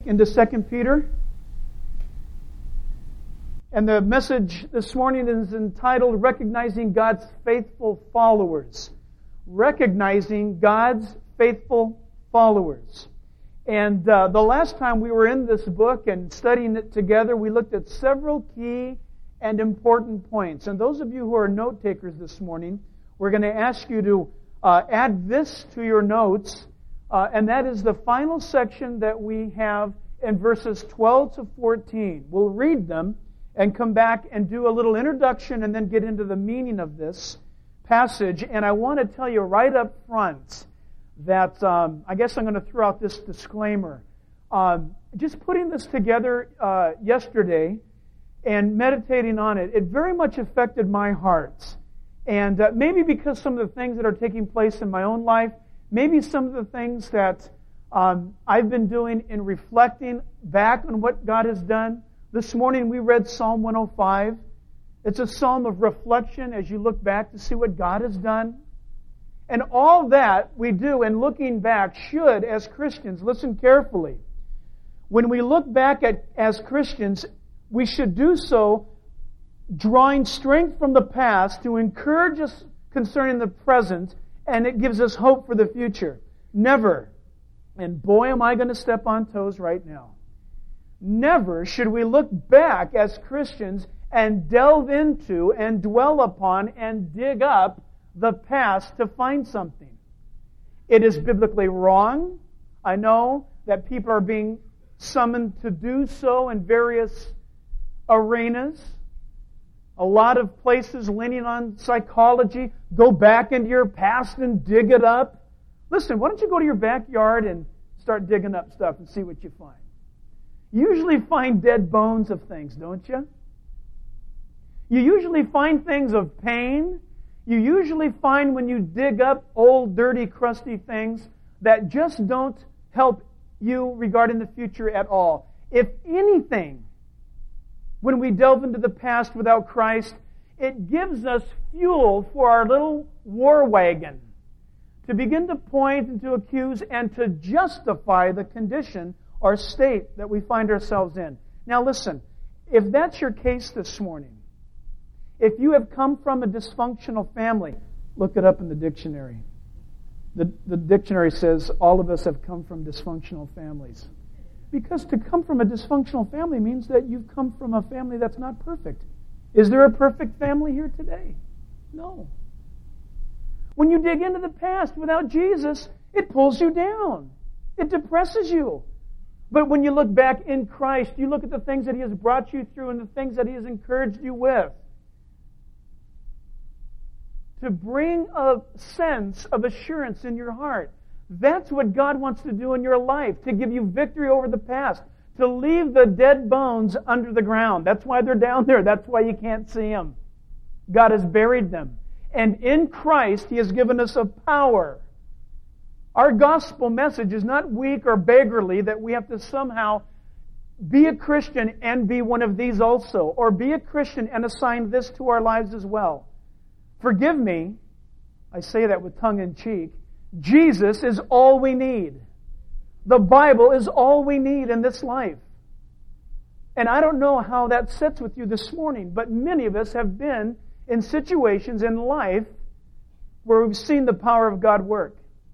into 2 Peter. And the message this morning is entitled, Recognizing God's Faithful Followers. Recognizing God's Faithful Followers. And the last time we were in this book and studying it together, we looked at several key and important points. And those of you who are note takers this morning, we're going to ask you to add this to your notes. And that is the final section that we have in verses 12 to 14. We'll read them and come back and do a little introduction and then get into the meaning of this passage. And I want to tell you right up front that I guess I'm going to throw out this disclaimer. Just putting this together yesterday and meditating on it, it very much affected my heart. And maybe because some of the things that are taking place in my own life, maybe some of the things that I've been doing in reflecting back on what God has done. This morning we read Psalm 105. It's a psalm of reflection as you look back to see what God has done. And all that we do in looking back should, as Christians, listen carefully. When we look back as Christians, we should do so drawing strength from the past to encourage us concerning the present, and it gives us hope for the future. Never, and boy am I going to step on toes right now, never should we look back as Christians and delve into and dwell upon and dig up the past to find something. It is biblically wrong. I know that people are being summoned to do so in various arenas. A lot of places leaning on psychology. Go back into your past and dig it up. Listen, why don't you go to your backyard and start digging up stuff and see what you find? You usually find dead bones of things, don't you? You usually find things of pain. You usually find when you dig up old, dirty, crusty things that just don't help you regarding the future at all. If anything, when we delve into the past without Christ, it gives us fuel for our little war wagon to begin to point and to accuse and to justify the condition or state that we find ourselves in. Now listen, if that's your case this morning, if you have come from a dysfunctional family, look it up in the dictionary. The dictionary says all of us have come from dysfunctional families. Because to come from a dysfunctional family means that you've come from a family that's not perfect. Is there a perfect family here today? No. When you dig into the past without Jesus, it pulls you down. It depresses you. But when you look back in Christ, you look at the things that He has brought you through and the things that He has encouraged you with. To bring a sense of assurance in your heart. That's what God wants to do in your life, to give you victory over the past, to leave the dead bones under the ground. That's why they're down there. That's why you can't see them. God has buried them. And in Christ, He has given us a power. Our gospel message is not weak or beggarly that we have to somehow be a Christian and be one of these also, or be a Christian and assign this to our lives as well. Forgive me, I say that with tongue in cheek, Jesus is all we need. The Bible is all we need in this life. And I don't know how that sits with you this morning, but many of us have been in situations in life where we've seen the power of God work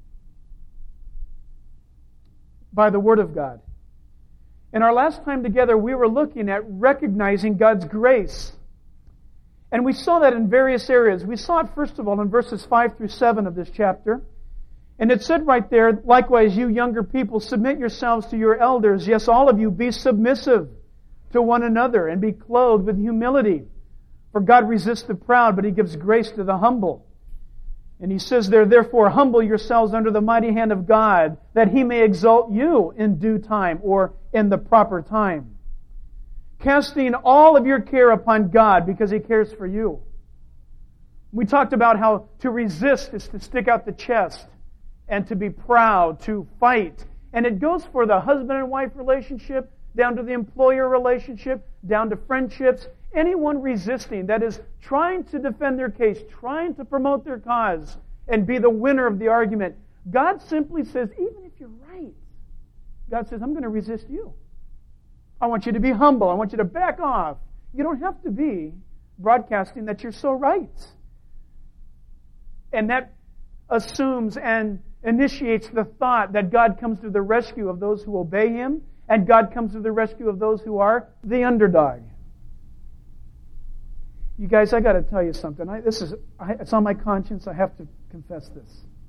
by the Word of God. In our last time together, we were looking at recognizing God's grace. And we saw that in various areas. We saw it, first of all, in verses 5 through 7 of this chapter. And it said right there, likewise, you younger people, submit yourselves to your elders. Yes, all of you, be submissive to one another and be clothed with humility. For God resists the proud, but He gives grace to the humble. And He says there, therefore, humble yourselves under the mighty hand of God, that He may exalt you in due time, or in the proper time. Casting all of your care upon God, because He cares for you. We talked about how to resist is to stick out the chest, and to be proud, to fight. And it goes for the husband and wife relationship, down to the employer relationship, down to friendships. Anyone resisting, that is, trying to defend their case, trying to promote their cause, and be the winner of the argument, God simply says, even if you're right, God says, I'm going to resist you. I want you to be humble. I want you to back off. You don't have to be broadcasting that you're so right. And that assumes and initiates the thought that God comes to the rescue of those who obey Him, and God comes to the rescue of those who are the underdog. You guys, I got to tell you something. It's on my conscience. I have to confess this.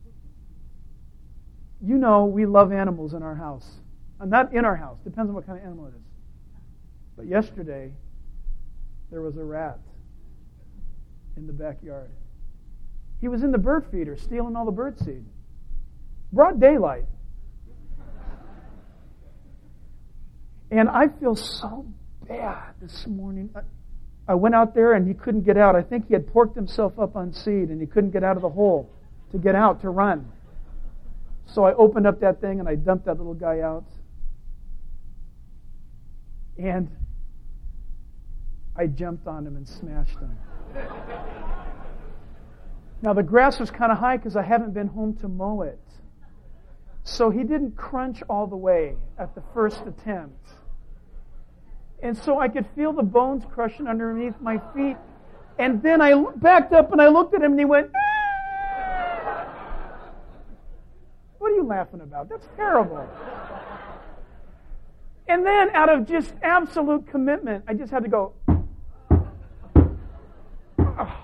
You know we love animals in our house. Not in our house. Depends on what kind of animal it is. But yesterday, there was a rat in the backyard. He was in the bird feeder, stealing all the bird seed. Broad daylight. And I feel so bad this morning. I went out there and he couldn't get out. I think he had porked himself up on seed and he couldn't get out of the hole to get out, to run. So I opened up that thing and I dumped that little guy out. And I jumped on him and smashed him. Now the grass was kind of high because I haven't been home to mow it. So he didn't crunch all the way at the first attempt. And so I could feel the bones crushing underneath my feet. And then I backed up and I looked at him and he went, "Ah!" What are you laughing about? That's terrible. And then out of just absolute commitment, I just had to go, "Oh."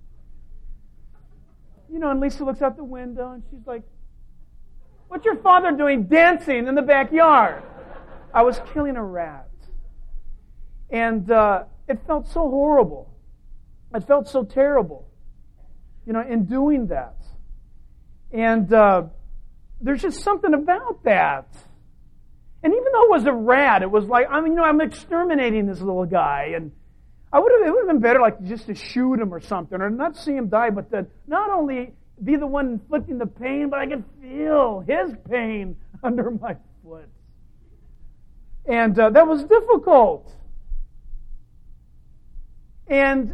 You know, and Lisa looks out the window and she's like, "What's your father doing dancing in the backyard?" I was killing a rat. And it felt so horrible. It felt so terrible, you know, in doing that. And there's just something about that. And even though it was a rat, it was like, I'm exterminating this little guy. And it would have been better like just to shoot him or something, or not see him die, but to not only be the one inflicting the pain, but I could feel his pain under my foot. And that was difficult. And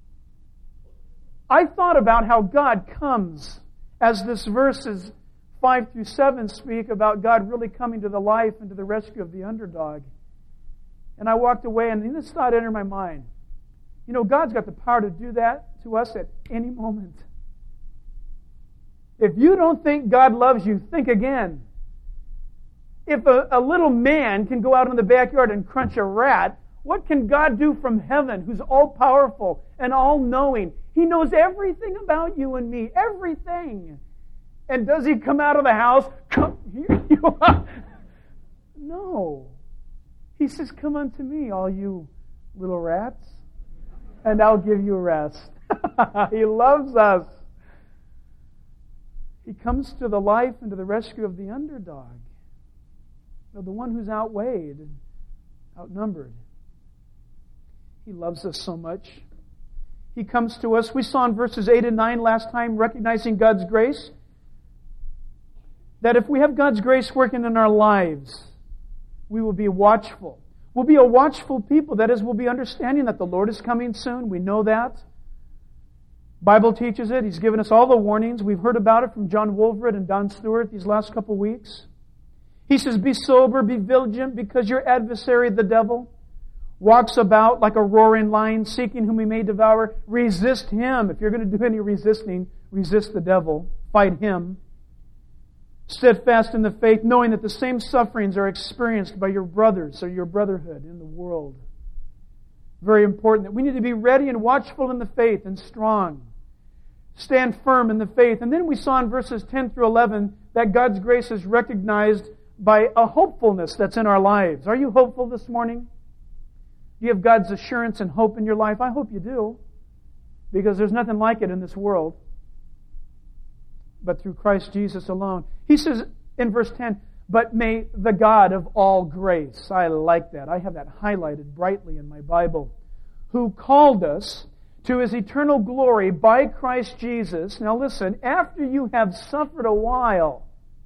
I thought about how God comes, as this verses 5 through 7 speak about God really coming to the life and to the rescue of the underdog. And I walked away and this thought entered my mind. You know, God's got the power to do that to us at any moment. If you don't think God loves you, think again. If a little man can go out in the backyard and crunch a rat, what can God do from heaven, who's all-powerful and all-knowing? He knows everything about you and me, everything. And does He come out of the house? Come, here you are. No. He says, "Come unto me, all you little rats, and I'll give you rest." He loves us. He comes to the life and to the rescue of the underdog, of the one who's outweighed and outnumbered. He loves us so much. He comes to us. We saw in verses 8 and 9 last time, recognizing God's grace, that if we have God's grace working in our lives, we will be watchful. We'll be a watchful people. That is, we'll be understanding that the Lord is coming soon. We know that. Bible teaches it. He's given us all the warnings. We've heard about it from John Wolverett and Don Stewart these last couple weeks. He says, "Be sober, be vigilant, because your adversary, the devil, walks about like a roaring lion, seeking whom he may devour. Resist him." If you're going to do any resisting, resist the devil. Fight him. "Steadfast in the faith, knowing that the same sufferings are experienced by your brothers or your brotherhood in the world." Very important that we need to be ready and watchful in the faith and strong. Stand firm in the faith. And then we saw in verses 10 through 11 that God's grace is recognized by a hopefulness that's in our lives. Are you hopeful this morning? Do you have God's assurance and hope in your life? I hope you do, because there's nothing like it in this world but through Christ Jesus alone. He says in verse 10, "But may the God of all grace," I like that. I have that highlighted brightly in my Bible, "who called us to His eternal glory by Christ Jesus." Now listen, after you have suffered a while,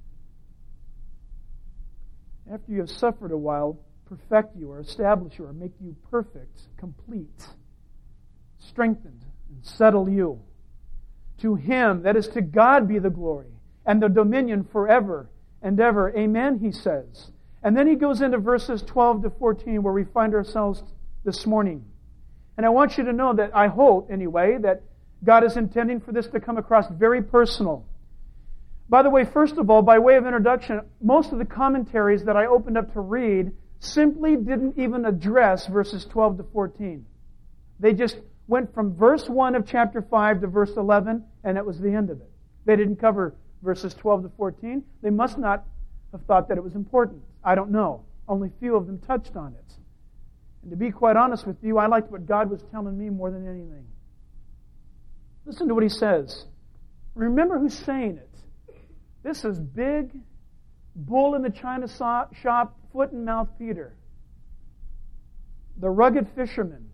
perfect you or establish you or make you perfect, complete, strengthened, and settle you. To Him, that is to God, be the glory and the dominion forever and ever. Amen, he says. And then he goes into verses 12 to 14 where we find ourselves this morning. And I want you to know that, I hope anyway, that God is intending for this to come across very personal. By the way, first of all, by way of introduction, most of the commentaries that I opened up to read simply didn't even address verses 12 to 14. They just went from verse 1 of chapter 5 to verse 11, and that was the end of it. They didn't cover verses 12 to 14. They must not have thought that it was important. I don't know. Only few of them touched on it. And to be quite honest with you, I liked what God was telling me more than anything. Listen to what he says. Remember who's saying it. This is big, bull in the china shop, foot and mouth Peter. The rugged fisherman.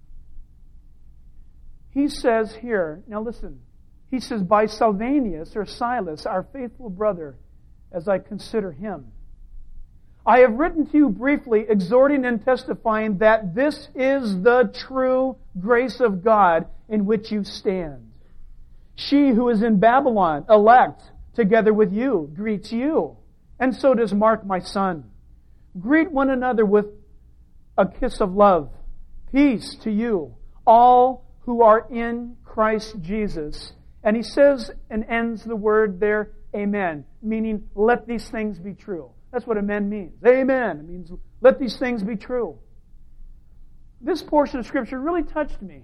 He says here, now listen, he says, by Silvanus or Silas, our faithful brother, as I consider him. I have written to you briefly, exhorting and testifying that this is the true grace of God in which you stand. She who is in Babylon, elect, together with you, greets you. And so does Mark, my son. Greet one another with a kiss of love. Peace to you, all who are in Christ Jesus. And he says and ends the word there, amen, meaning let these things be true. That's what amen means. Amen. It means let these things be true. This portion of Scripture really touched me.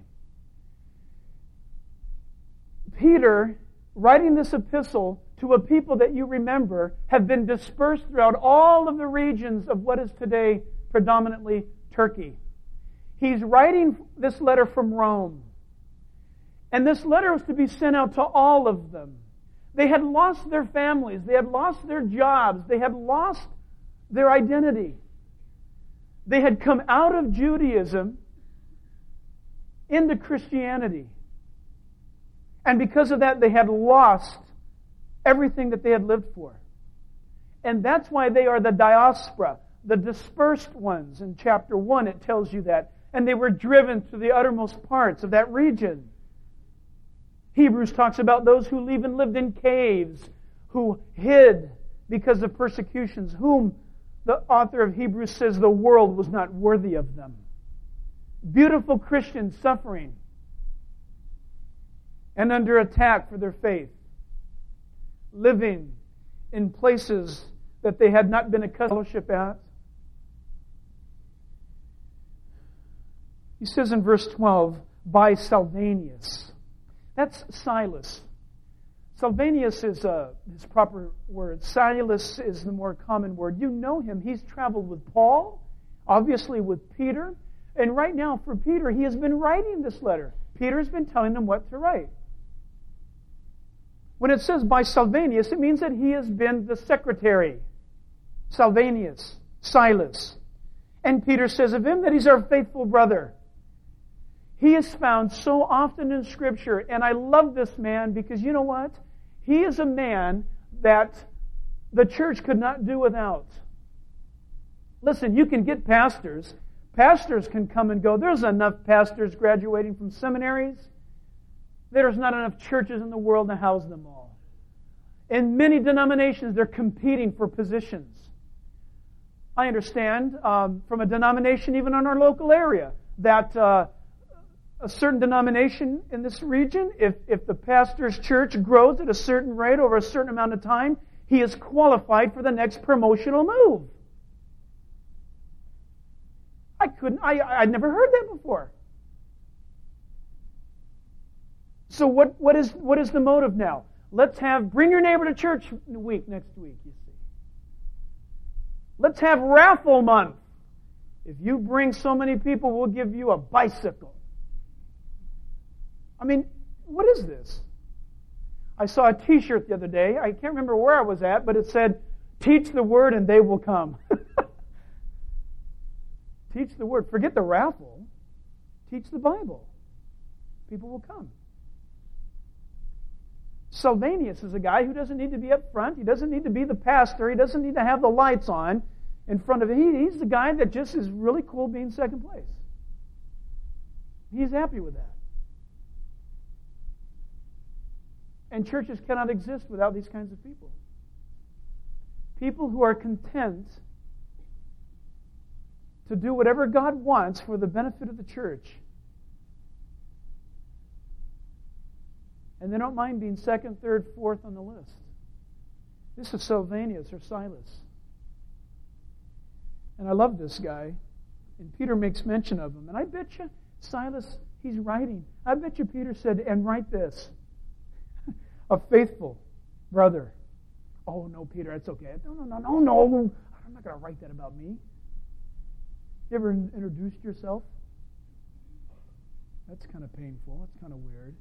Peter, writing this epistle to a people that you remember have been dispersed throughout all of the regions of what is today predominantly Turkey. He's writing this letter from Rome. And this letter was to be sent out to all of them. They had lost their families. They had lost their jobs. They had lost their identity. They had come out of Judaism into Christianity. And because of that, they had lost everything that they had lived for. And that's why they are the diaspora, the dispersed ones. In chapter 1, it tells you that. And they were driven to the uttermost parts of that region. Hebrews talks about those who even lived in caves, who hid because of persecutions, whom the author of Hebrews says the world was not worthy of them. Beautiful Christians suffering and under attack for their faith, living in places that they had not been accustomed to fellowship at. He says in verse 12, by Silvanus. That's Silas. Silvanus is his proper word. Silas is the more common word. You know him. He's traveled with Paul, obviously with Peter. And right now for Peter, he has been writing this letter. Peter's been telling him what to write. When it says by Silvanus, it means that he has been the secretary. Silvanus, Silas. And Peter says of him that he's our faithful brother. He is found so often in Scripture, and I love this man because you know what? He is a man that the church could not do without. Listen, you can get pastors. Pastors can come and go. There's enough pastors graduating from seminaries. There's not enough churches in the world to house them all. In many denominations, they're competing for positions. I understand from a denomination even in our local area that a certain denomination in this region, if the pastor's church grows at a certain rate over a certain amount of time, he is qualified for the next promotional move. I'd never heard that before. So what is the motive now? Bring your neighbor to church next week, you see. Let's have raffle month. If you bring so many people, we'll give you a bicycle. I mean, what is this? I saw a t-shirt the other day. I can't remember where I was at, but it said, teach the word and they will come. Teach the word. Forget the raffle. Teach the Bible. People will come. Silvanus is a guy who doesn't need to be up front. He doesn't need to be the pastor. He doesn't need to have the lights on in front of him. He's the guy that just is really cool being second place. He's happy with that. And churches cannot exist without these kinds of people. People who are content to do whatever God wants for the benefit of the church. And they don't mind being second, third, fourth on the list. This is Silvanus or Silas. And I love this guy. And Peter makes mention of him. And I bet you, Silas, he's writing. I bet you Peter said, and write this. A faithful brother. Oh, no, Peter, that's okay. No. I'm not going to write that about me. You ever introduced yourself? That's kind of painful. That's kind of weird.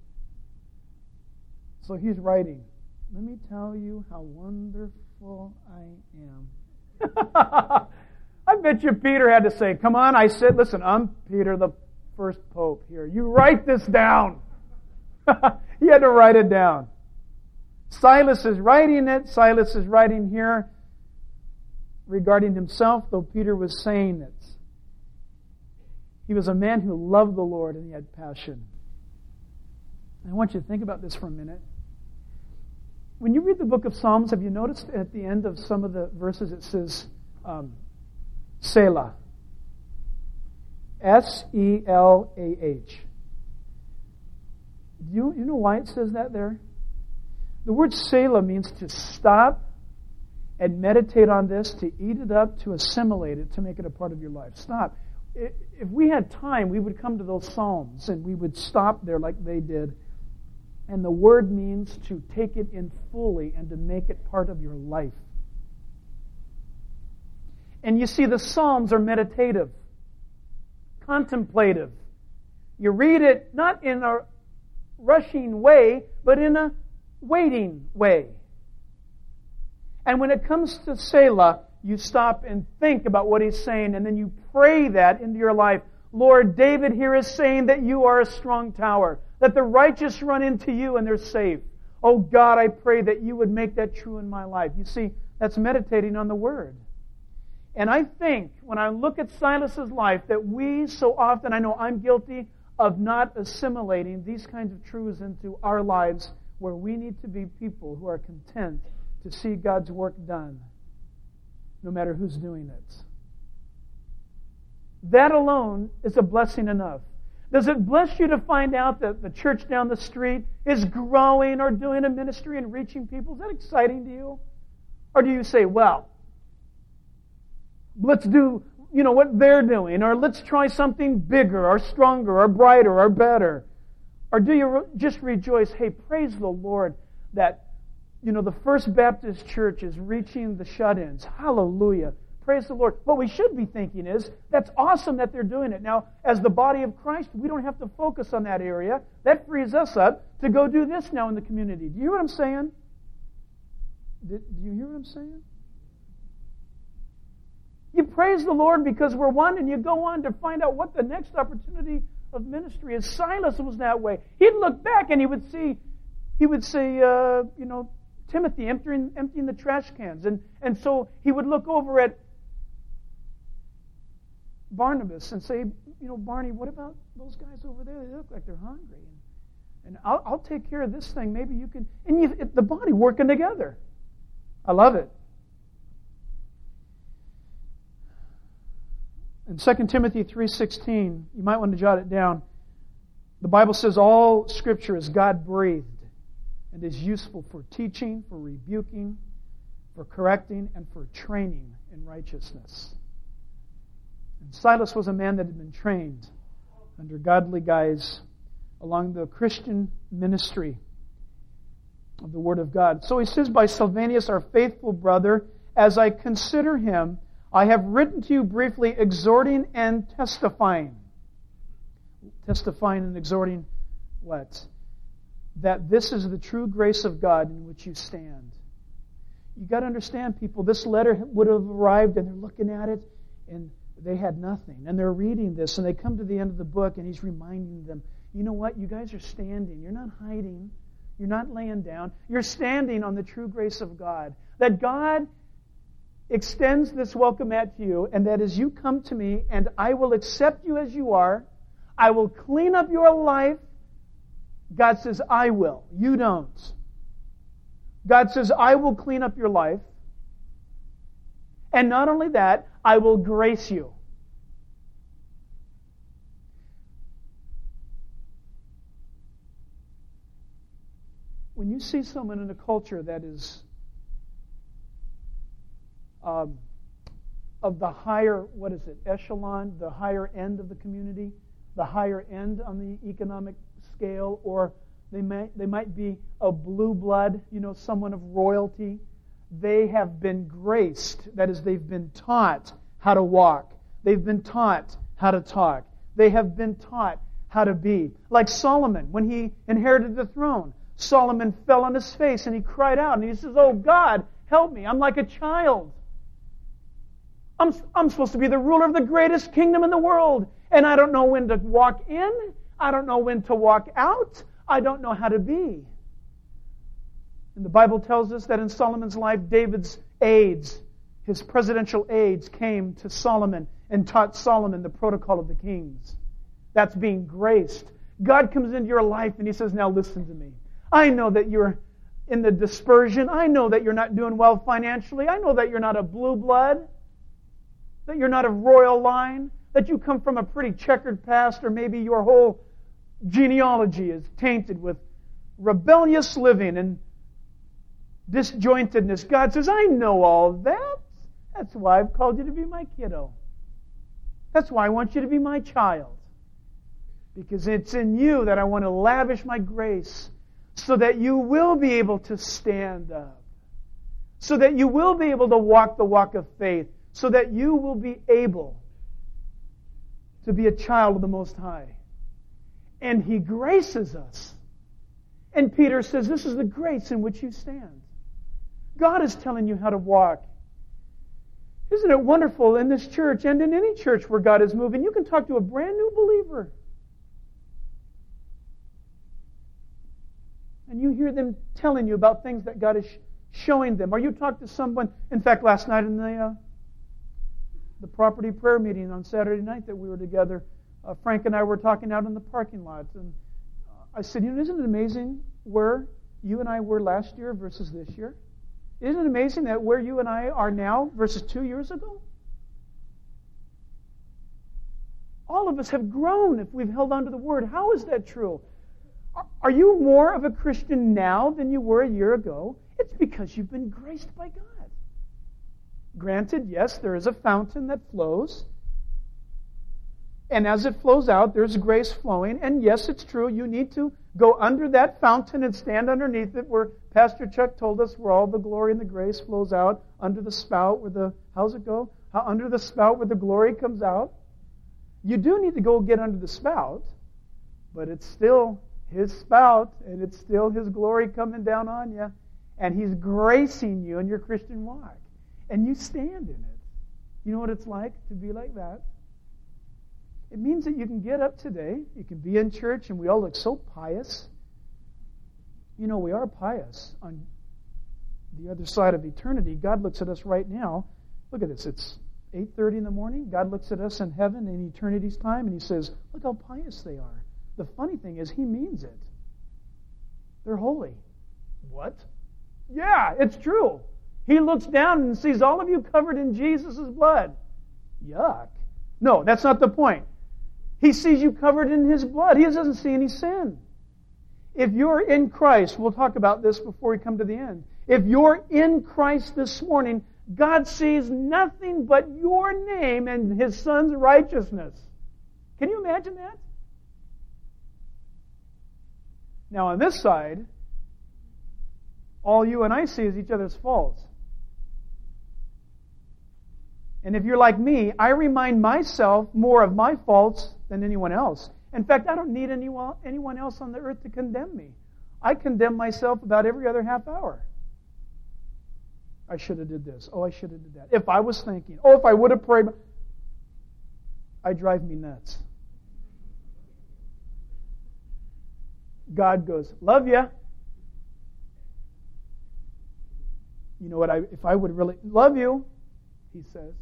So he's writing, let me tell you how wonderful I am. I bet you Peter had to say, come on, listen, I'm Peter, the first pope here. You write this down. He had to write it down. Silas is writing it. Silas is writing here regarding himself, though Peter was saying it. He was a man who loved the Lord and he had passion. I want you to think about this for a minute. When you read the book of Psalms, have you noticed at the end of some of the verses it says Selah. Selah. You know why it says that there? The word Selah means to stop and meditate on this, to eat it up, to assimilate it, to make it a part of your life. Stop. If we had time, we would come to those Psalms and we would stop there like they did. And the word means to take it in fully and to make it part of your life. And you see, the Psalms are meditative, contemplative. You read it not in a rushing way, but in a waiting way. And when it comes to Selah, you stop and think about what he's saying, and then you pray that into your life. Lord, David here is saying that you are a strong tower, that the righteous run into you and they're safe. Oh God, I pray that you would make that true in my life. You see, that's meditating on the Word. And I think, when I look at Silas's life, that we so often, I know I'm guilty of not assimilating these kinds of truths into our lives, where we need to be people who are content to see God's work done, no matter who's doing it. That alone is a blessing enough. Does it bless you to find out that the church down the street is growing or doing a ministry and reaching people? Is that exciting to you? Or do you say, well, let's do, what they're doing, or let's try something bigger or stronger or brighter or better? Or do you just rejoice, hey, praise the Lord that, the First Baptist Church is reaching the shut-ins. Hallelujah. Praise the Lord. What we should be thinking is, that's awesome that they're doing it. Now, as the body of Christ, we don't have to focus on that area. That frees us up to go do this now in the community. Do you hear what I'm saying? Do you hear what I'm saying? You praise the Lord because we're one, and you go on to find out what the next opportunity of ministry is. Silas was that way. He'd look back and he would say, Timothy emptying the trash cans. And so he would look over at Barnabas and say, Barney, what about those guys over there? They look like they're hungry. And I'll take care of this thing. Maybe you can. And the body working together. I love it. In 2 Timothy 3:16, you might want to jot it down. The Bible says all Scripture is God-breathed and is useful for teaching, for rebuking, for correcting, and for training in righteousness. And Silas was a man that had been trained under godly guys along the Christian ministry of the Word of God. So he says, by Silvanus, our faithful brother, as I consider him, I have written to you briefly, exhorting and testifying. Testifying and exhorting what? That this is the true grace of God in which you stand. You got to understand, people, this letter would have arrived and they're looking at it and they had nothing. And they're reading this and they come to the end of the book and he's reminding them, you know what? You guys are standing. You're not hiding. You're not laying down. You're standing on the true grace of God. That God extends this welcome at you, and that as you come to me and I will accept you as you are, I will clean up your life. God says, I will. You don't. God says, I will clean up your life. And not only that, I will grace you. when you see someone in a culture that is of the higher, echelon, the higher end of the community, the higher end on the economic scale, or they might be a blue blood, someone of royalty. They have been graced. That is, they've been taught how to walk. They've been taught how to talk. They have been taught how to be. Like Solomon, when he inherited the throne, Solomon fell on his face and he cried out and he says, "Oh God, help me. I'm like a child. I'm supposed to be the ruler of the greatest kingdom in the world. And I don't know when to walk in. I don't know when to walk out. I don't know how to be." And the Bible tells us that in Solomon's life, David's aides, his presidential aides, came to Solomon and taught Solomon the protocol of the kings. That's being graced. God comes into your life and He says, "Now listen to me. I know that you're in the dispersion. I know that you're not doing well financially. I know that you're not a blue blood, that you're not a royal line, that you come from a pretty checkered past, or maybe your whole genealogy is tainted with rebellious living and disjointedness." God says, "I know all that. That's why I've called you to be my kiddo. That's why I want you to be my child. Because it's in you that I want to lavish my grace so that you will be able to stand up. So that you will be able to walk the walk of faith. So that you will be able to be a child of the Most High." And He graces us. And Peter says, this is the grace in which you stand. God is telling you how to walk. Isn't it wonderful in this church and in any church where God is moving? You can talk to a brand new believer. And you hear them telling you about things that God is showing them. Or you talk to someone, in fact, last night in the property prayer meeting on Saturday night that we were together, Frank and I were talking out in the parking lot. And I said, isn't it amazing where you and I were last year versus this year? Isn't it amazing that where you and I are now versus 2 years ago? All of us have grown if we've held on to the Word. How is that true? Are you more of a Christian now than you were a year ago? It's because you've been graced by God. Granted, yes, there is a fountain that flows. And as it flows out, there's grace flowing. And yes, it's true, you need to go under that fountain and stand underneath it, where Pastor Chuck told us where all the glory and the grace flows out, under the spout where the, how's it go? Under the spout where the glory comes out. You do need to go get under the spout, but it's still His spout, and it's still His glory coming down on you. And He's gracing you in your Christian walk. And you stand in it. You know what it's like to be like that? It means that you can get up today, you can be in church, and we all look so pious. We are pious on the other side of eternity. God looks at us right now. Look at this. It's 8:30 in the morning. God looks at us in heaven in eternity's time, and He says, look how pious they are. The funny thing is, He means it. They're holy. What? Yeah, it's true. He looks down and sees all of you covered in Jesus' blood. Yuck. No, that's not the point. He sees you covered in His blood. He doesn't see any sin. If you're in Christ, we'll talk about this before we come to the end. If you're in Christ this morning, God sees nothing but your name and His Son's righteousness. Can you imagine that? Now on this side, all you and I see is each other's faults. And if you're like me, I remind myself more of my faults than anyone else. In fact, I don't need anyone else on the earth to condemn me. I condemn myself about every other half hour. I should have did this. Oh, I should have did that. If I was thinking, if I would have prayed, I drive me nuts. God goes, love ya. You know what? If I would really love you, He says.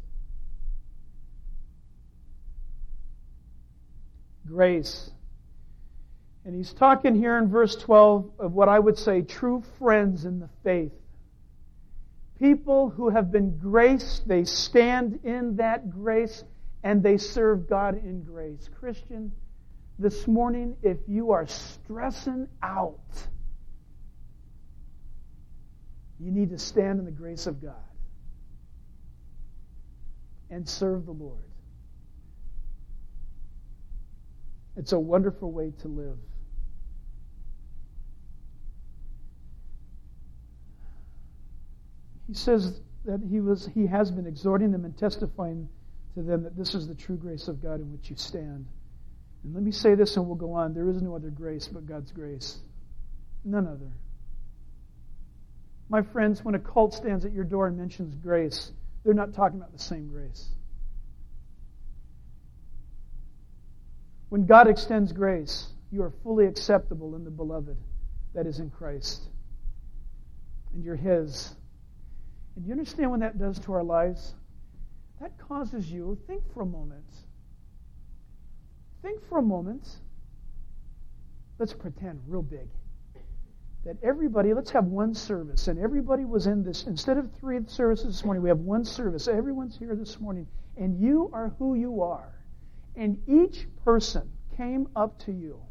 Grace. And He's talking here in verse 12 of what I would say true friends in the faith. People who have been graced, they stand in that grace, and they serve God in grace. Christian, this morning, if you are stressing out You need to stand in the grace of God and serve the Lord. It's a wonderful way to live. He says that he has been exhorting them and testifying to them that this is the true grace of God in which you stand. And let me say this and we'll go on. There is no other grace but God's grace. None other. My friends, when a cult stands at your door and mentions grace, they're not talking about the same grace. When God extends grace, you are fully acceptable in the beloved that is in Christ. And you're His. And you understand what that does to our lives? That causes you, think for a moment. Think for a moment. Let's pretend real big. That everybody, let's have one service, and everybody was in this. Instead of 3 services this morning, we have one service. Everyone's here this morning, and you are who you are. And each person came up to you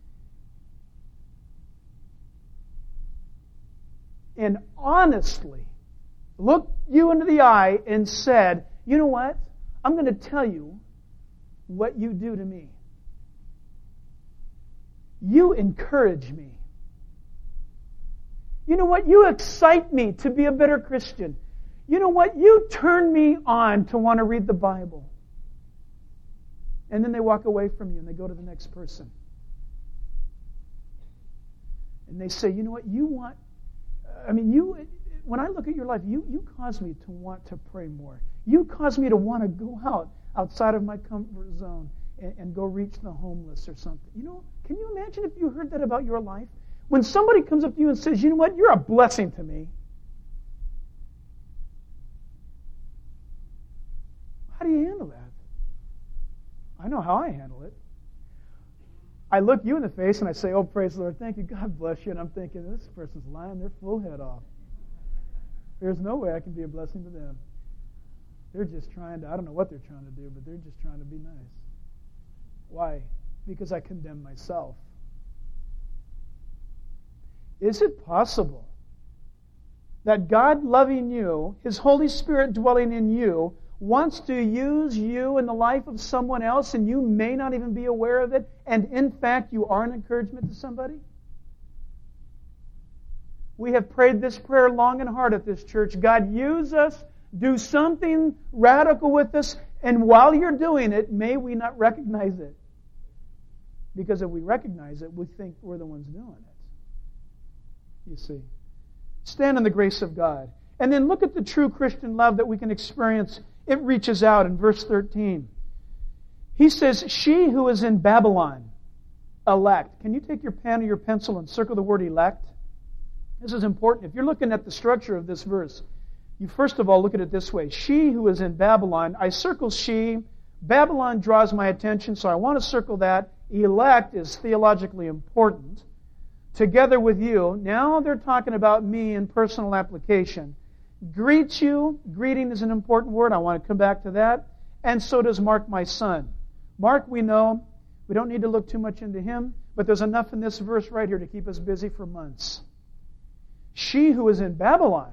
and honestly looked you into the eye and said, you know what? I'm going to tell you what you do to me. You encourage me. You know what? You excite me to be a better Christian. You know what? You turn me on to want to read the Bible. And then they walk away from you and they go to the next person. And they say, you know what? When I look at your life, you cause me to want to pray more. You cause me to want to go outside of my comfort zone and go reach the homeless or something. You know, can you imagine if you heard that about your life? When somebody comes up to you and says, you know what? You're a blessing to me. How do you handle that? I know how I handle it. I look you in the face and I say, oh, praise the Lord, thank you, God bless you. And I'm thinking, this person's lying their full head off. There's no way I can be a blessing to them. They're just trying to, I don't know what they're trying to do, but they're just trying to be nice. Why? Because I condemn myself. Is it possible that God loving you, His Holy Spirit dwelling in you, wants to use you in the life of someone else and you may not even be aware of it, and in fact you are an encouragement to somebody? We have prayed this prayer long and hard at this church. God, use us, do something radical with us, and while you're doing it, may we not recognize it. Because if we recognize it, we think we're the ones doing it. You see. Stand in the grace of God. And then look at the true Christian love that we can experience. It reaches out in verse 13. He says, she who is in Babylon, elect. Can you take your pen or your pencil and circle the word elect? This is important. If you're looking at the structure of this verse, you first of all look at it this way. She who is in Babylon, I circle she. Babylon draws my attention, so I want to circle that. Elect is theologically important. Together with you. Now they're talking about me in personal application. Greet you. Greeting is an important word. I want to come back to that. And so does Mark, my son. Mark, we know. We don't need to look too much into him. But there's enough in this verse right here to keep us busy for months. She who is in Babylon.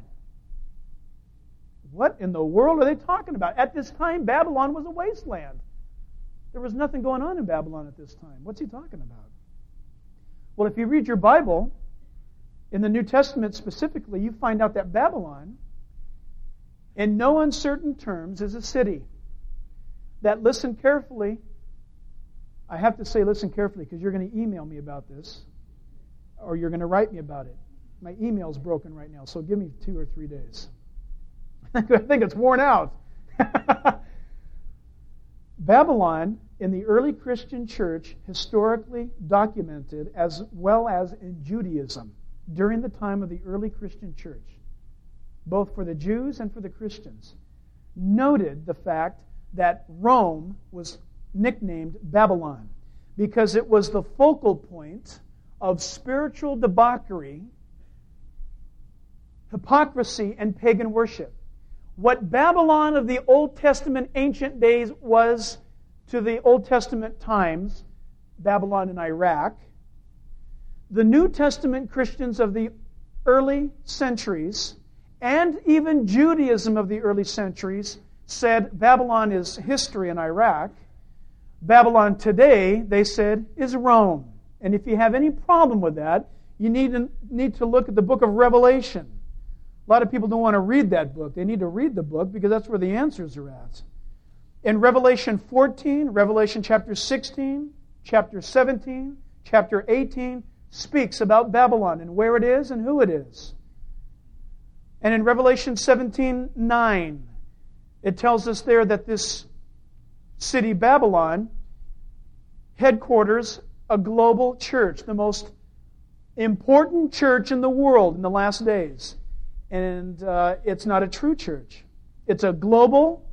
What in the world are they talking about? At this time, Babylon was a wasteland. There was nothing going on in Babylon at this time. What's he talking about? Well, if you read your Bible, in the New Testament specifically, you find out that Babylon, in no uncertain terms, is a city that, listen carefully, I have to say listen carefully because you're going to email me about this, or you're going to write me about it. My email's broken right now, so give me 2 or 3 days. I think it's worn out. Babylon, in the early Christian church, historically documented, as well as in Judaism, during the time of the early Christian church, both for the Jews and for the Christians, noted the fact that Rome was nicknamed Babylon because it was the focal point of spiritual debauchery, hypocrisy, and pagan worship. What Babylon of the Old Testament ancient days was to the Old Testament times, Babylon in Iraq, the New Testament Christians of the early centuries and even Judaism of the early centuries said Babylon is history in Iraq. Babylon today, they said, is Rome. And if you have any problem with that, you need to look at the book of Revelation. A lot of people don't want to read that book. They need to read the book because that's where the answers are at. In Revelation 14, Revelation chapter 16, chapter 17, chapter 18 speaks about Babylon and where it is and who it is. And in Revelation 17:9, it tells us there that this city Babylon headquarters a global church, the most important church in the world in the last days. And it's not a true church. It's a global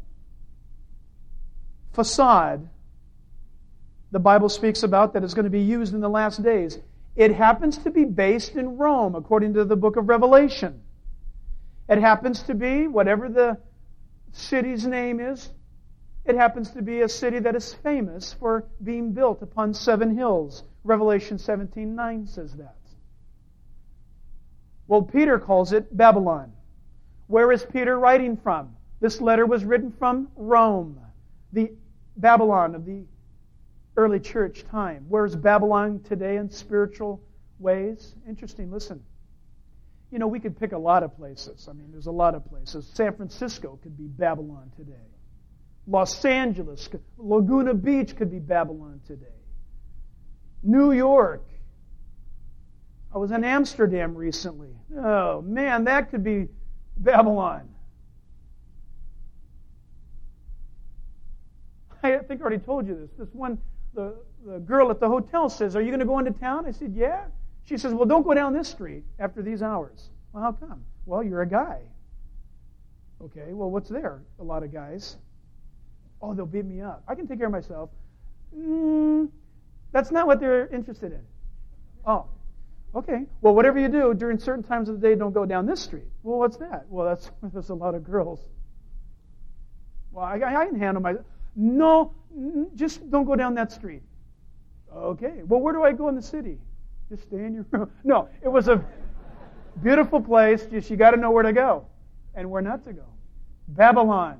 facade the Bible speaks about that is going to be used in the last days. It happens to be based in Rome, according to the book of Revelation. It happens to be, whatever the city's name is, it happens to be a city that is famous for being built upon 7 hills. Revelation 17:9 says that. Well, Peter calls it Babylon. Where is Peter writing from? This letter was written from Rome, the Babylon of the early church time. Where's Babylon today in spiritual ways? Interesting, listen. You know, we could pick a lot of places. I mean, there's a lot of places. San Francisco could be Babylon today. Los Angeles, Laguna Beach could be Babylon today. New York. I was in Amsterdam recently. Oh, man, that could be Babylon. I think I already told you this. This one, the girl at the hotel says, "Are you going to go into town?" I said, "Yeah." She says, "Well, don't go down this street after these hours." Well, how come? "Well, you're a guy." Okay, well, what's there? A lot of guys. "Oh, they'll beat me up. I can take care of myself." That's not what they're interested in. Oh, okay. Well, whatever you do, during certain times of the day, don't go down this street. Well, what's that? Well, there's a lot of girls. Well, I can handle myself. No, just don't go down that street. Okay. Well, where do I go in the city? Just stay in your room. No, it was a beautiful place. Just you got to know where to go and where not to go. Babylon.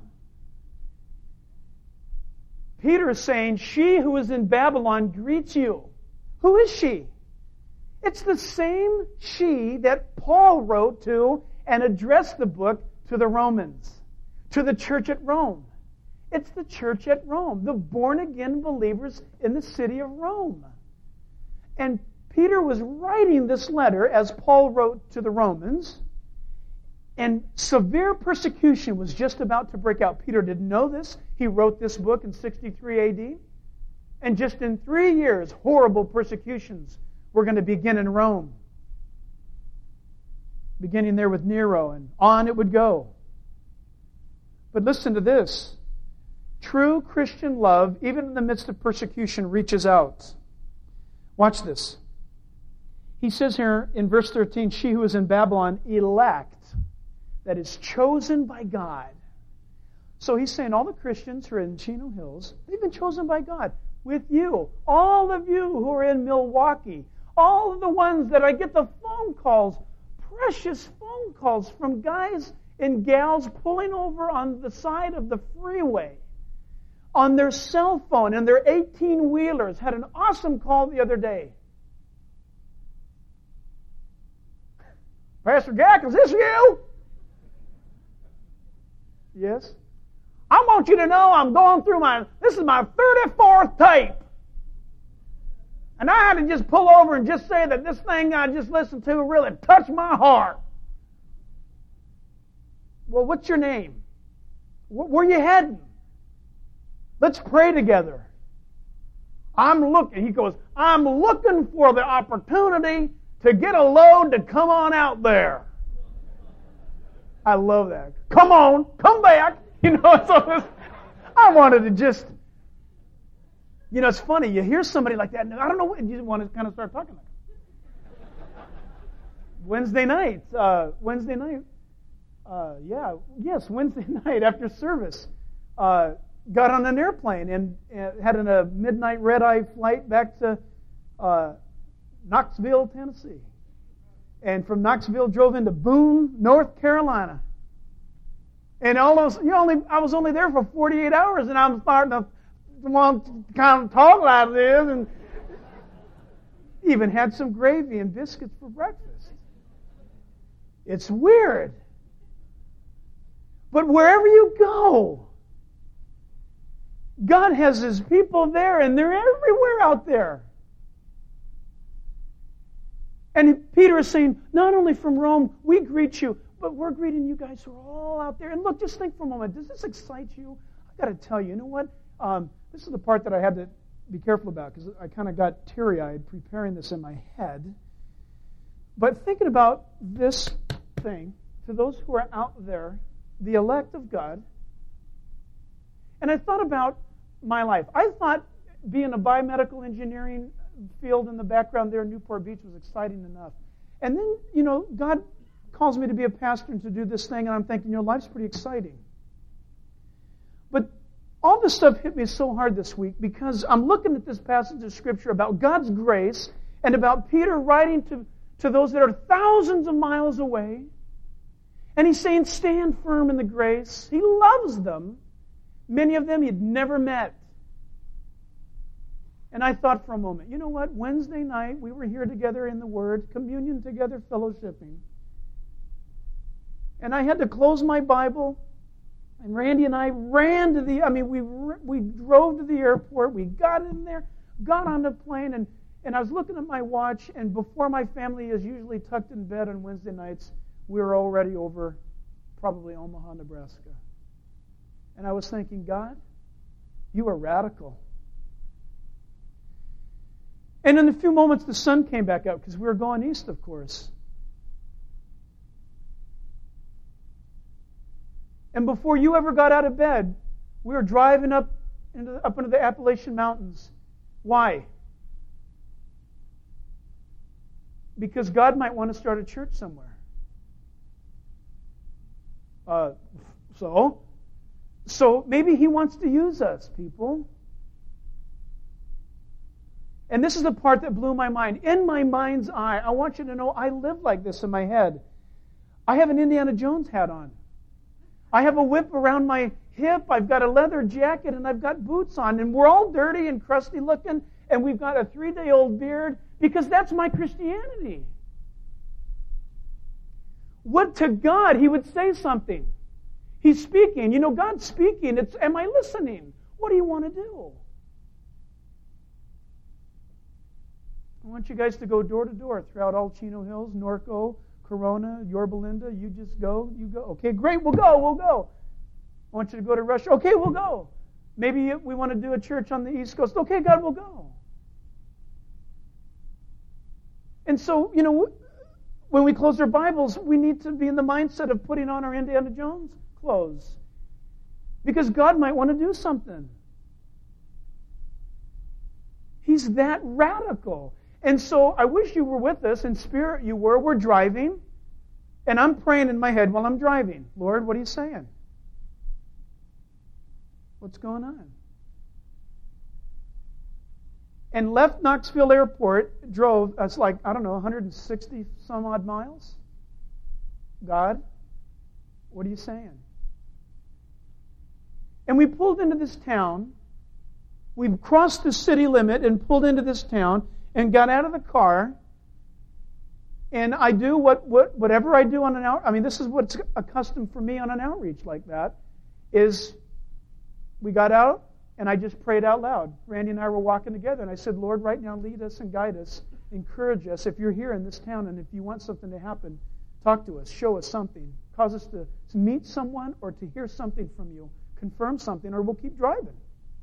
Peter is saying, "She who is in Babylon greets you." Who is she? It's the same she that Paul wrote to and addressed the book to the Romans, to the church at Rome. It's the church at Rome, the born-again believers in the city of Rome. And Peter was writing this letter, as Paul wrote to the Romans, and severe persecution was just about to break out. Peter didn't know this. He wrote this book in 63 AD. And just in 3 years, horrible persecutions were going to begin in Rome. Beginning there with Nero, and on it would go. But listen to this. True Christian love, even in the midst of persecution, reaches out. Watch this. He says here in verse 13, "She who is in Babylon, elect," that is chosen by God. So he's saying all the Christians who are in Chino Hills, they've been chosen by God. With you, all of you who are in Milwaukee, all of the ones that I get the phone calls, precious phone calls from guys and gals pulling over on the side of the freeway on their cell phone and their 18-wheelers. Had an awesome call the other day. "Pastor Jack, is this you?" "Yes." "I want you to know I'm going through this is my 34th tape. And I had to just pull over and just say that this thing I just listened to really touched my heart." "Well, what's your name? Where are you heading? Let's pray together." He goes, "I'm looking for the opportunity to get a load to come on out there." I love that. "Come on, come back." So I wanted to just, it's funny. You hear somebody like that, and I don't know what, you want to kind of start talking like that. Wednesday night, Wednesday night after service, got on an airplane and had a midnight red-eye flight back to Knoxville, Tennessee. And from Knoxville, drove into Boone, North Carolina. And I was only there for 48 hours, and I'm starting to want to kind of talk like this, and even had some gravy and biscuits for breakfast. It's weird. But wherever you go, God has His people there, and they're everywhere out there. And Peter is saying, not only from Rome, we greet you, but we're greeting you guys who are all out there. And look, just think for a moment. Does this excite you? I've got to tell you, you know what? This is the part that I had to be careful about because I kind of got teary-eyed preparing this in my head. But thinking about this thing, to those who are out there, the elect of God, and I thought about my life. I thought being a biomedical engineering field in the background there in Newport Beach was exciting enough. And then, God calls me to be a pastor and to do this thing, and I'm thinking, life's pretty exciting. But all this stuff hit me so hard this week because I'm looking at this passage of Scripture about God's grace and about Peter writing to those that are thousands of miles away. And he's saying, stand firm in the grace. He loves them. Many of them he'd never met. And I thought for a moment, you know what? Wednesday night, we were here together in the Word, communion together, fellowshipping. And I had to close my Bible, and Randy and I ran to we drove to the airport, we got in there, got on the plane, and I was looking at my watch, and before my family is usually tucked in bed on Wednesday nights, we were already over probably Omaha, Nebraska. And I was thinking, God, you are radical. And in a few moments, the sun came back out because we were going east, of course. And before you ever got out of bed, we were driving up into the Appalachian Mountains. Why? Because God might want to start a church somewhere. So maybe He wants to use us, people. And this is the part that blew my mind. In my mind's eye, I want you to know I live like this in my head. I have an Indiana Jones hat on. I have a whip around my hip. I've got a leather jacket, and I've got boots on. And we're all dirty and crusty looking, and we've got a 3-day-old beard because that's my Christianity. What to God, He would say something. He's speaking. God's speaking. Am I listening? What do you want to do? I want you guys to go door to door throughout all Chino Hills, Norco, Corona, Yorba Linda. You just go. You go. Okay, great. We'll go. I want you to go to Russia. Okay, we'll go. Maybe we want to do a church on the East Coast. Okay, God, we'll go. And so, when we close our Bibles, we need to be in the mindset of putting on our Indiana Jones clothes. Because God might want to do something. He's that radical. And so I wish you were with us. In spirit you were. We're driving. And I'm praying in my head while I'm driving. Lord, what are you saying? What's going on? And left Knoxville Airport, drove, it's 160 some odd miles. God, what are you saying? And we pulled into this town. We crossed the city limit and pulled into this town and got out of the car. And I do whatever I do on an out. This is what's accustomed for me on an outreach like that. Is we got out and I just prayed out loud. Randy and I were walking together, and I said, Lord, right now lead us and guide us, encourage us. If you're here in this town and if you want something to happen, talk to us, show us something, cause us to meet someone or to hear something from you, confirm something, or we'll keep driving.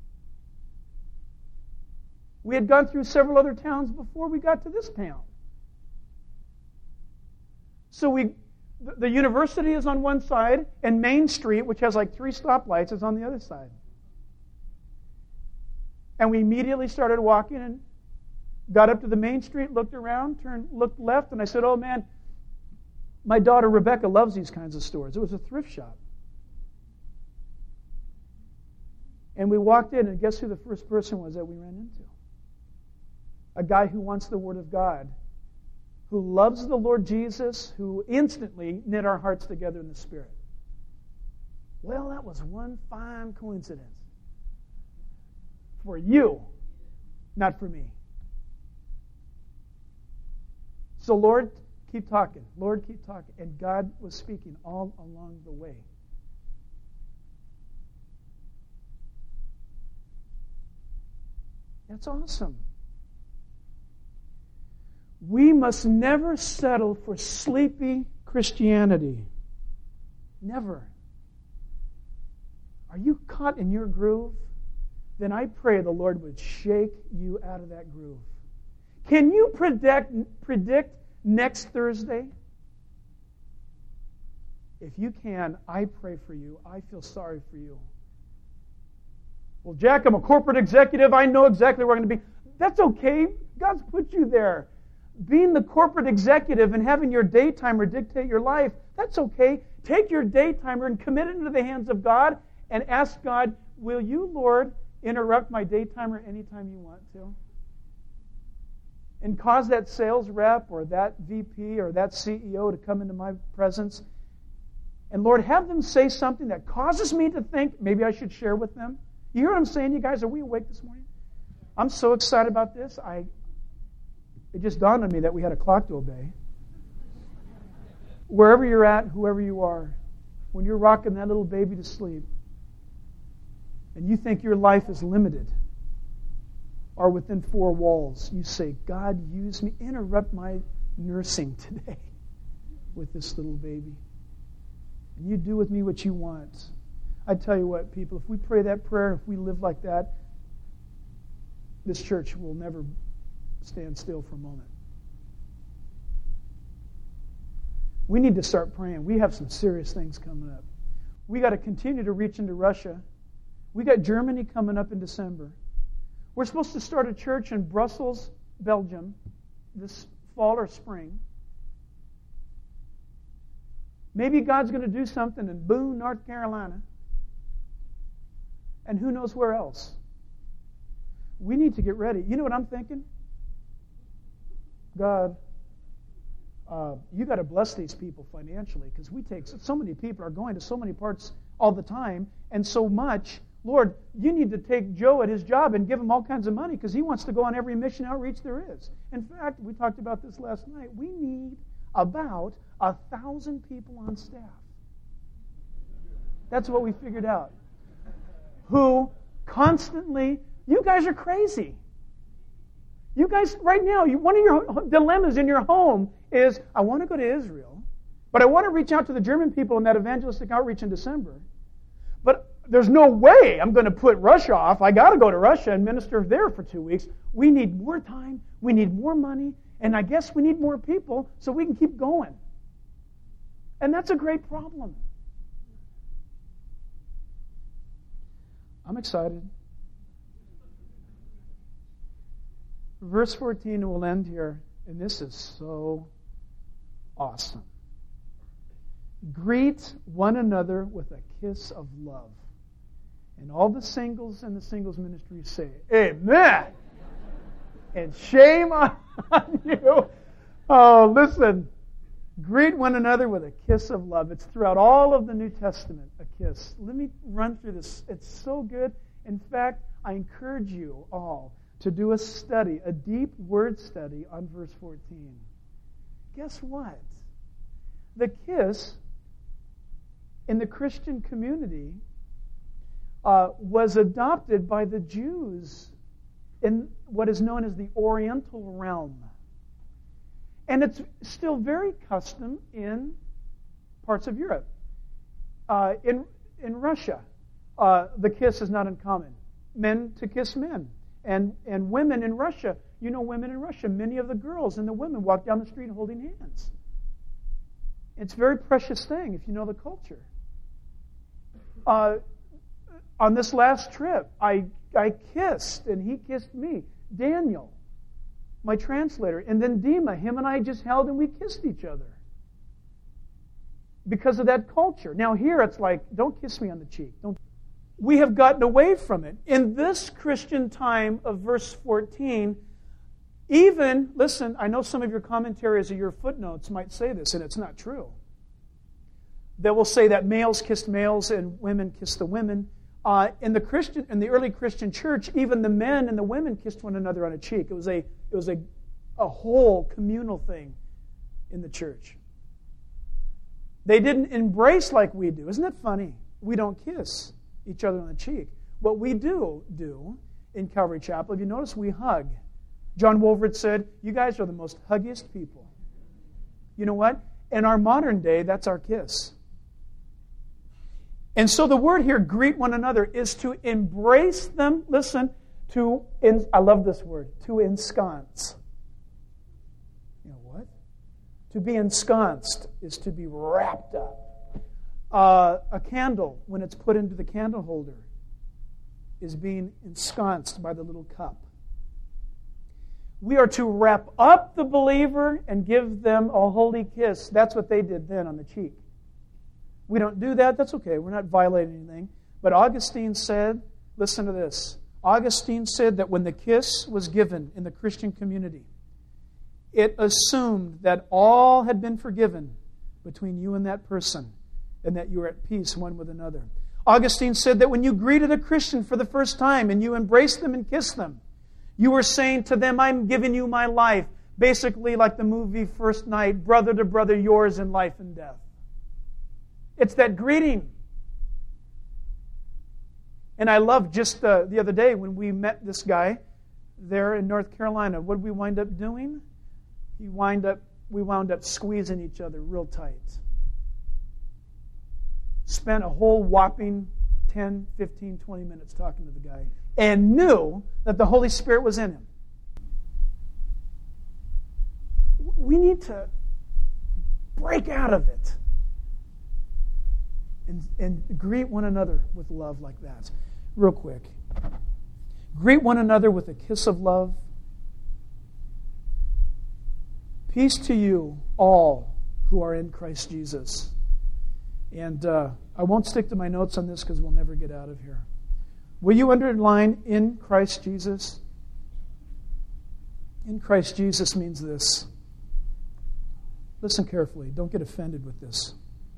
We had gone through several other towns before we got to this town. So the university is on one side, and Main Street, which has 3 stoplights, is on the other side. And we immediately started walking and got up to the Main Street, looked around, looked left, and I said, oh man, my daughter Rebecca loves these kinds of stores. It was a thrift shop. And we walked in, and guess who the first person was that we ran into? A guy who wants the Word of God, who loves the Lord Jesus, who instantly knit our hearts together in the Spirit. Well, that was one fine coincidence. For you, not for me. So, Lord, keep talking. Lord, keep talking. And God was speaking all along the way. That's awesome. We must never settle for sleepy Christianity. Never. Are you caught in your groove? Then I pray the Lord would shake you out of that groove. Can you predict next Thursday? If you can, I pray for you. I feel sorry for you. Well, Jack, I'm a corporate executive. I know exactly where I'm going to be. That's okay. God's put you there. Being the corporate executive and having your daytimer dictate your life, that's okay. Take your daytimer and commit it into the hands of God and ask God, will you, Lord, interrupt my daytimer anytime you want to? And cause that sales rep or that VP or that CEO to come into my presence. And Lord, have them say something that causes me to think maybe I should share with them. You hear what I'm saying, you guys? Are we awake this morning? I'm so excited about this. It just dawned on me that we had a clock to obey. Wherever you're at, whoever you are, when you're rocking that little baby to sleep, and you think your life is limited or within four walls, you say, God, use me. Interrupt my nursing today with this little baby. And you do with me what you want. I tell you what, people, if we pray that prayer, if we live like that, this church will never stand still for a moment. We need to start praying. We have some serious things coming up. We got to continue to reach into Russia. We got Germany coming up in December. We're supposed to start a church in Brussels, Belgium, this fall or spring. Maybe God's going to do something in Boone, North Carolina. And who knows where else. We need to get ready. You know what I'm thinking? God, you got to bless these people financially, because we take so many people are going to so many parts all the time and so much. Lord, you need to take Joe at his job and give him all kinds of money, because he wants to go on every mission outreach there is. In fact, we talked about this last night. We need about 1,000 people on staff. That's what we figured out. Who constantly, you guys are crazy. You guys, right now, one of your dilemmas in your home is, I want to go to Israel, but I want to reach out to the German people in that evangelistic outreach in December. But there's no way I'm going to put Russia off. I got to go to Russia and minister there for 2 weeks. We need more time. We need more money. And I guess we need more people so we can keep going. And that's a great problem. I'm excited. Verse 14, we'll end here. And this is so awesome. Greet one another with a kiss of love. And all the singles in the singles ministry say, Amen. And shame on you. Oh, listen. Greet one another with a kiss of love. It's throughout all of the New Testament, a kiss. Let me run through this. It's so good. In fact, I encourage you all to do a study, a deep word study on verse 14. Guess what? The kiss in the Christian community was adopted by the Jews in what is known as the Oriental realm. And it's still very custom in parts of Europe. In Russia, the kiss is not uncommon. Men to kiss men. And women in Russia, you know women in Russia, many of the girls and the women walk down the street holding hands. It's a very precious thing if you know the culture. On this last trip, I kissed and he kissed me. Daniel, my translator, and then Dima, him and I just held and we kissed each other. Because of that culture. Now here it's like, don't kiss me on the cheek. We have gotten away from it. In this Christian time of verse 14, Even, listen, I know some of your commentaries or your footnotes might say this, and it's not true. They will say that males kissed males and women kissed the women. In the early Christian church, even the men and the women kissed one another on a cheek. It was a whole communal thing in the church. They didn't embrace like we do. Isn't it funny? We don't kiss each other on the cheek. What we do in Calvary Chapel, if you notice, we hug. John Wolford said, "You guys are the most huggiest people." You know what? In our modern day, that's our kiss. And so the word here, greet one another, is to embrace them. Listen, I love this word, to ensconce. You know what? To be ensconced is to be wrapped up. A candle, when it's put into the candle holder, is being ensconced by the little cup. We are to wrap up the believer and give them a holy kiss. That's what they did then on the cheek. We don't do that. That's okay. We're not violating anything. But Augustine said, listen to this. Augustine said that when the kiss was given in the Christian community, it assumed that all had been forgiven between you and that person and that you were at peace one with another. Augustine said that when you greeted a Christian for the first time and you embraced them and kissed them, you were saying to them, "I'm giving you my life." Basically like the movie First Night, brother to brother, yours in life and death. It's that greeting. And I love just the other day when we met this guy there in North Carolina. What did we wind up doing? We wound up squeezing each other real tight. Spent a whole whopping 10, 15, 20 minutes talking to the guy and knew that the Holy Spirit was in him. We need to break out of it and greet one another with love like that. Real quick. Greet one another with a kiss of love. Peace to you all who are in Christ Jesus. And I won't stick to my notes on this because we'll never get out of here. Will you underline in Christ Jesus? In Christ Jesus means this. Listen carefully. Don't get offended with this.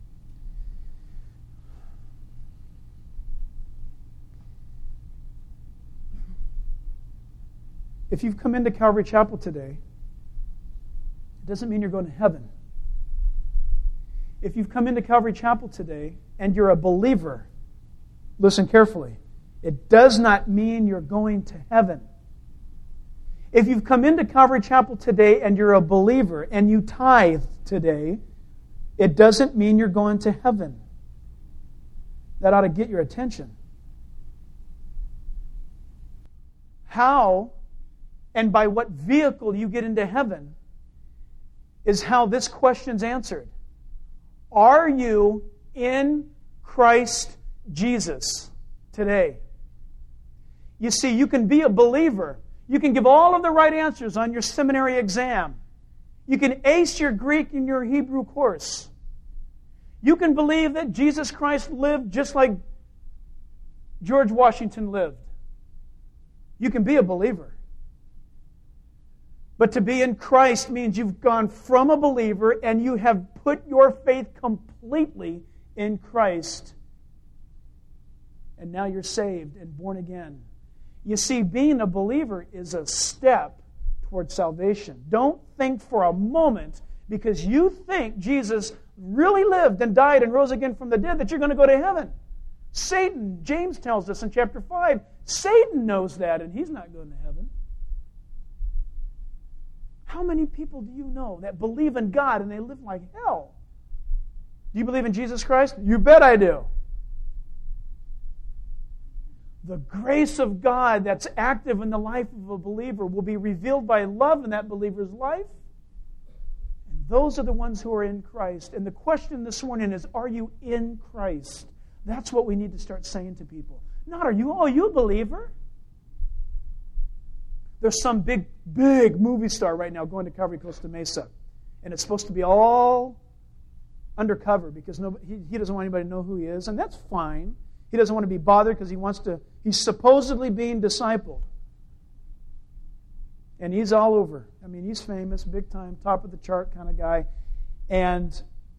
If you've come into Calvary Chapel today, it doesn't mean you're going to heaven. If you've come into Calvary Chapel today and you're a believer, listen carefully, it does not mean you're going to heaven. If you've come into Calvary Chapel today and you're a believer and you tithe today, it doesn't mean you're going to heaven. That ought to get your attention. How and by what vehicle you get into heaven is how this question's answered. Are you in Christ Jesus today? You see, you can be a believer. You can give all of the right answers on your seminary exam. You can ace your Greek and your Hebrew course. You can believe that Jesus Christ lived just like George Washington lived. You can be a believer. But to be in Christ means you've gone from a believer and you have put your faith completely in Christ. And now you're saved and born again. You see, being a believer is a step towards salvation. Don't think for a moment, because you think Jesus really lived and died and rose again from the dead, that you're going to go to heaven. Satan, James tells us in chapter 5, Satan knows that and he's not going to heaven. How many people do you know that believe in God and they live like hell? Do you believe in Jesus Christ? You bet I do. The grace of God that's active in the life of a believer will be revealed by love in that believer's life. And those are the ones who are in Christ. And the question this morning is, are you in Christ? That's what we need to start saying to people. Not, are you a believer? There's some big movie star right now going to Calvary Costa Mesa. And it's supposed to be all undercover because he doesn't want anybody to know who he is. And that's fine. He doesn't want to be bothered because he's supposedly being discipled. And he's all over. I mean, he's famous, big time, top of the chart kind of guy. And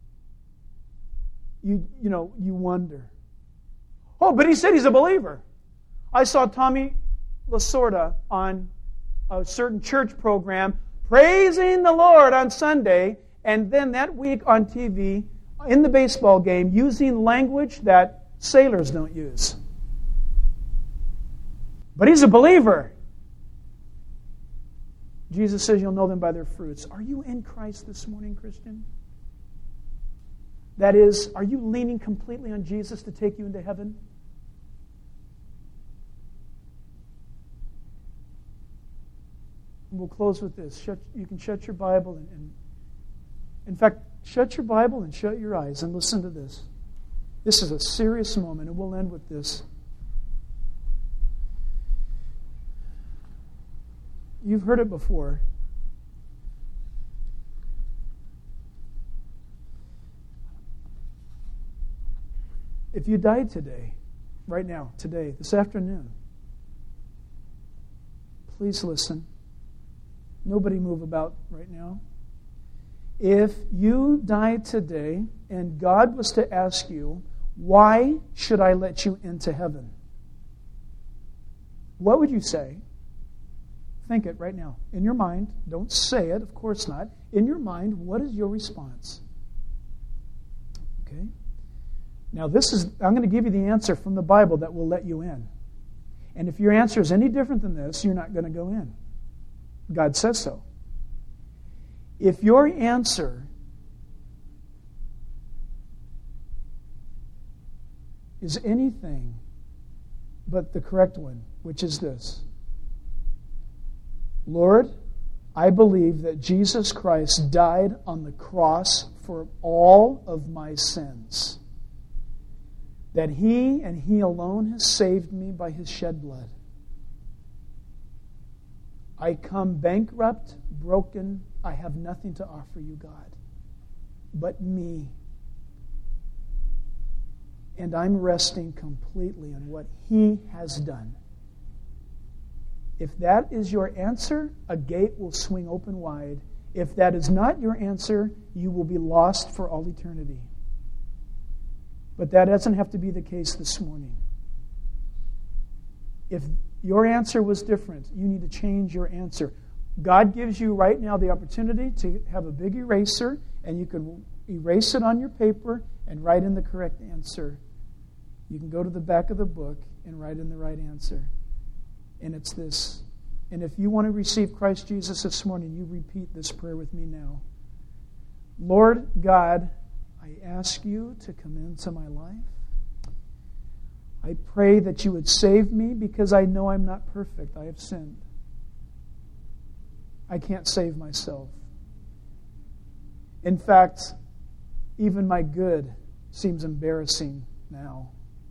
you wonder. Oh, but he said he's a believer. I saw Tommy Lasorda on a certain church program praising the Lord on Sunday, and then that week on TV, in the baseball game, using language that sailors don't use. But he's a believer. Jesus says you'll know them by their fruits. Are you in Christ this morning, Christian? That is, are you leaning completely on Jesus to take you into heaven? We'll close with this. You can shut your Bible and in fact, shut your Bible and shut your eyes and listen to this. This is a serious moment, and we'll end with this. You've heard it before. If you died today, right now, today, this afternoon, please listen. Nobody move about right now. If you died today and God was to ask you, why should I let you into heaven? What would you say? Think it right now. In your mind. Don't say it, of course not. In your mind, what is your response? Okay? Now I'm going to give you the answer from the Bible that will let you in. And if your answer is any different than this, you're not going to go in. God says so. If your answer is anything but the correct one, which is this: Lord, I believe that Jesus Christ died on the cross for all of my sins, that He and He alone has saved me by His shed blood. I come bankrupt, broken. I have nothing to offer you, God, but me. And I'm resting completely on what He has done. If that is your answer, a gate will swing open wide. If that is not your answer, you will be lost for all eternity. But that doesn't have to be the case this morning. If your answer was different, you need to change your answer. God gives you right now the opportunity to have a big eraser, and you can erase it on your paper and write in the correct answer. You can go to the back of the book and write in the right answer. And it's this. And if you want to receive Christ Jesus this morning, you repeat this prayer with me now. Lord God, I ask you to come into my life. I pray that you would save me because I know I'm not perfect. I have sinned. I can't save myself. In fact, even my good seems embarrassing now.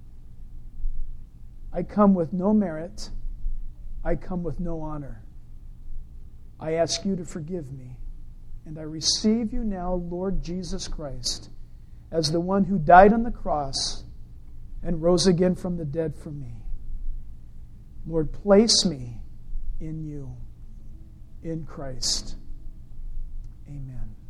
I come with no merit. I come with no honor. I ask you to forgive me. And I receive you now, Lord Jesus Christ, as the one who died on the cross and rose again from the dead for me. Lord, place me in you, in Christ. Amen.